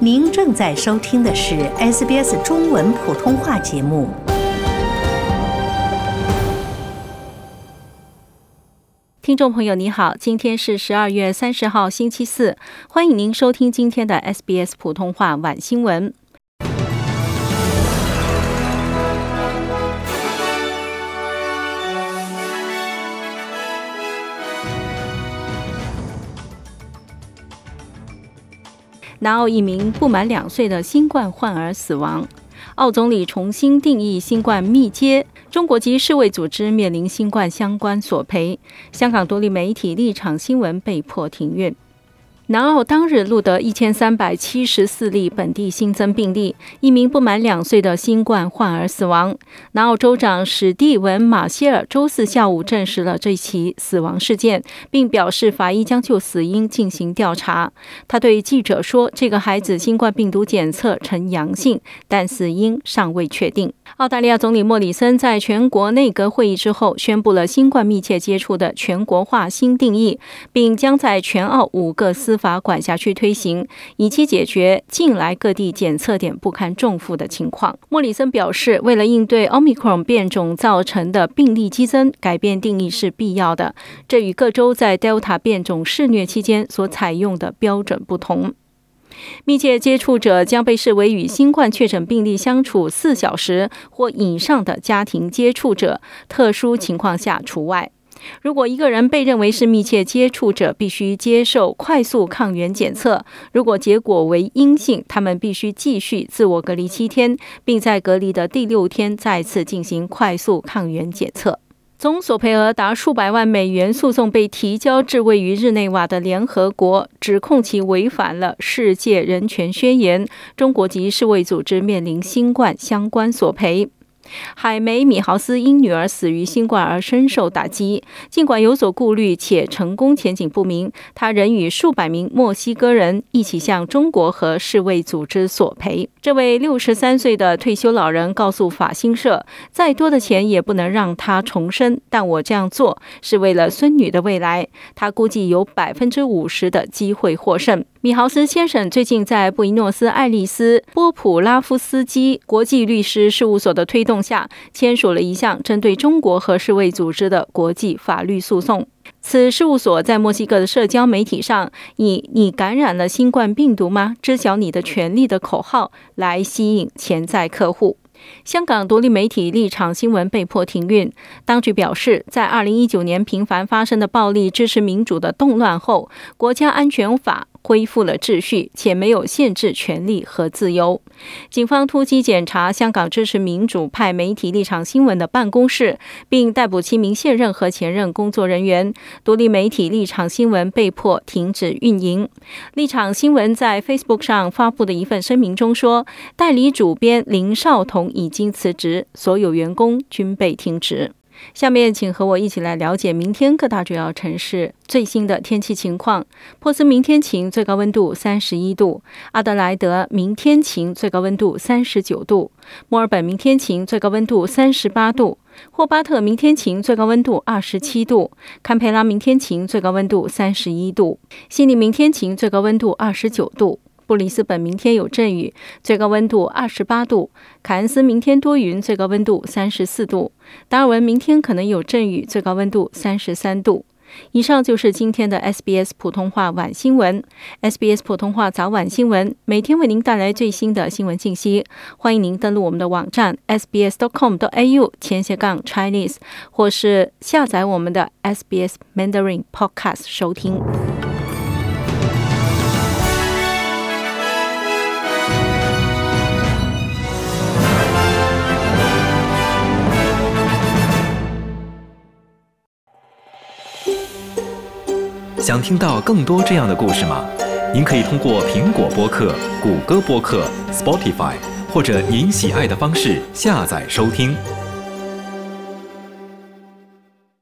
您正在收听的是 SBS 中文普通话节目。 听众朋友你好，今天是12月30号星期四，欢迎您收听今天的 SBS 普通话晚新闻。南澳一名不满2岁的新冠患儿死亡，澳总理重新定义新冠密接，中国籍世卫组织面临新冠相关索赔，香港独立媒体立场新闻被迫停运。南澳当日录得1374例本地新增病例，一名不满2岁的新冠患儿死亡。南澳州长史蒂文·马歇尔周四下午证实了这起死亡事件，并表示法医将就死因进行调查。他对记者说，这个孩子新冠病毒检测呈阳性，但死因尚未确定。澳大利亚总理莫里森在全国内阁会议之后宣布了新冠密切接触的全国化新定义，并将在全澳5个司法管辖区推行，以期解决近来各地检测点不堪重负的情况。莫里森表示，为了应对 Omicron 变种造成的病例激增，改变定义是必要的，这与各州在 Delta 变种肆虐期间所采用的标准不同。密切接触者将被视为与新冠确诊病例相处4小时或以上的家庭接触者，特殊情况下除外。如果一个人被认为是密切接触者，必须接受快速抗原检测，如果结果为阴性，他们必须继续自我隔离7天，并在隔离的第6天再次进行快速抗原检测。总索赔额达数百万美元诉讼被提交至位于日内瓦的联合国，指控其违反了世界人权宣言，中国籍世卫组织面临新冠相关索赔。海梅·米豪斯因女儿死于新冠而深受打击，尽管有所顾虑且成功前景不明，他仍与数百名墨西哥人一起向中国和世卫组织索赔。这位63岁的退休老人告诉法新社，再多的钱也不能让他重生，但我这样做是为了孙女的未来。他估计有50%的机会获胜。米豪斯先生最近在布宜诺斯艾利斯波普拉夫斯基国际律师事务所的推动下，签署了一项针对中国和世卫组织的国际法律诉讼。此事务所在墨西哥的社交媒体上以"你感染了新冠病毒吗？知晓你的权利"的口号来吸引潜在客户。香港独立媒体立场新闻被迫停运，当局表示，在2019年频繁发生的暴力支持民主的动乱后，国家安全法恢复了秩序，且没有限制权利和自由。警方突击检查香港支持民主派媒体立场新闻的办公室，并逮捕7名现任和前任工作人员。独立媒体立场新闻被迫停止运营。立场新闻在 Facebook 上发布的一份声明中说，代理主编林少彤已经辞职，所有员工均被停职。下面请和我一起来了解明天各大主要城市最新的天气情况。珀斯明天晴，最高温度31度；阿德莱德明天晴，最高温度39度；墨尔本明天晴，最高温度38度；霍巴特明天晴，最高温度27度；堪培拉明天晴，最高温度31度；悉尼明天晴，最高温度29度；布里斯本明天有阵雨，最高温度28度；凯恩斯明天多云，最高温度34度；达尔文明天可能有阵雨，最高温度33度。以上就是今天的 SBS 普通话晚新闻。SBS 普通话早晚新闻每天为您带来最新的新闻信息，欢迎您登录我们的网站 sbs.com.au/Chinese， 或是下载我们的 SBS Mandarin Podcast 收听。 想听到更多这样的故事吗？您可以通过苹果播客、谷歌播客、Spotify 或者您喜爱的方式下载收听。